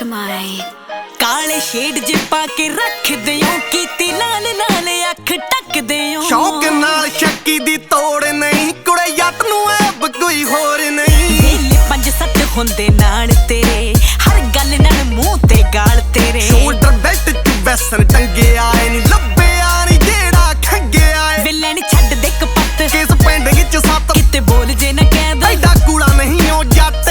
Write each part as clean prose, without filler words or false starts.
माई काले शेड ज पाके रख दियो कीती लाल लाल अख टक दियो शौक नाल शक्की दी तोड़ नहीं कुड़े जट नूं ऐब कोई होर नहीं वेले 5-7 हुंदे नाल तेरे हर गल नाल मूंह ते गाल तेरे शोल्डर बेल्ट च वैसन टंगे आए नी लब्बे आनी जेड़ा खंगे आए वेले नी छड्ड दे कपत किस पिंड विच सत किते बोल जे ना कह दे ऐडा कूड़ा नहीं ओ जट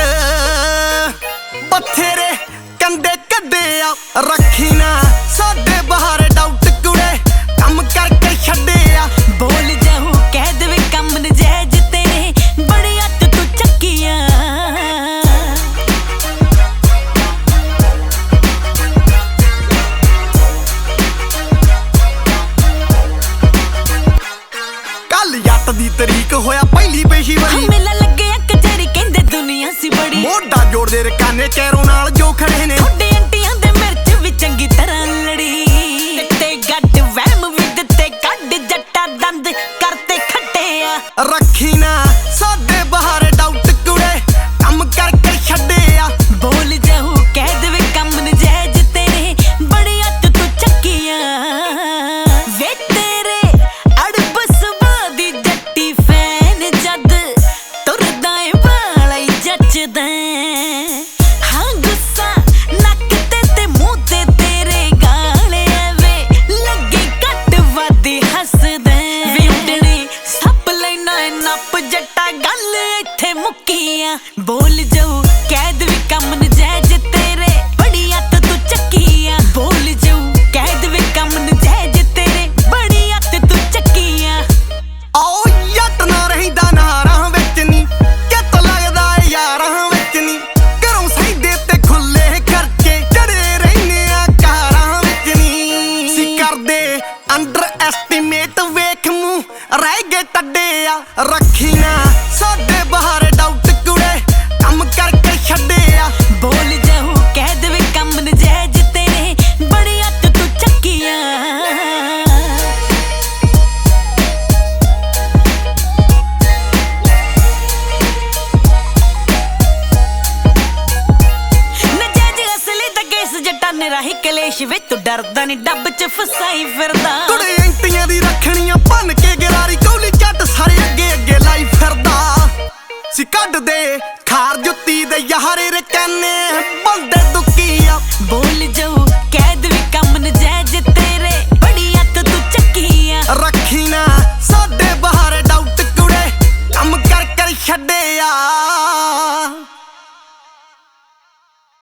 बथेरे कंडे कड्डे आ रखी ना साडे बाहर डाउट कुड़े कम करके छड्डे आ बोल जाऊं कह देवे कम नजायज तेरे बड़ी हद तू चक्कियां कल जट दी तरीक होया पहली पेशी बड़ी मेला लगे कचहरी कहंदे दुनिया सी बड़ी मोढा जोड़दे रकाने कैरों नाल जो खड़े ने थोड़े आंटियां दे मिर्च भी चंगी तरह लड़ी ते गट वहम भी दिते कड जट्टा दंद करते खट्टे आ रखी ना साडे बाहर डाउट कुड़े कम करके छड्डे आ बोल जाऊं कह देवे कम नजायज तेरे बड़ी हद तू चक्कियां वे तेरे अड़ब सुभाऽ दी जट्टी फैन जद तुरदा ए वाला ही जचदा हां गुस्सा नक ते मूंह ते तेरे गाले वे लगे घट वध हसदा वे उडणे सप लेना नप जट्टा गल इत्थे मुक्कियां बोल जाऊं कह देवे कम नजायज तेरे बड़ी हद तू चक्कियां बोल जाऊं कह देवे कम नजायज तेरे बड़ी हद तू चक्कियां आओ जट ना रहिंदा नहारां विच नी कित लगदा यारां विच नी घरों सहीदे ते खुले खर्चे चढ़े रहिने आ कारां विच नी सी करदे अंडर एस्टीमेट वेख मूंह रह गए टड्डे आ रखी ना साडे बाहर डाउट कुड़े कम करके छड्डे आ बोल जाऊं कह देवे कम नजायज तेरे बड़ी हद तू चक्कियां नजायज असली दा केस जट्टा ने राही कलेश वे तू डरदा नी डब च फसाई फिरदा कुड़े एंटियां दी रखणियां भन के गरारी कौली झट सारे अगे अगे लाई फिरदा सी कड्ड दे खार जुत्ती दे यारे रकाने बंदे दुखिया बोल जाऊं कह देवे कम नजायज तेरे बड़ी हद तू चक्कियां रखी ना साडे बाहर डाउट कुड़े कम कर कर छड्डे आ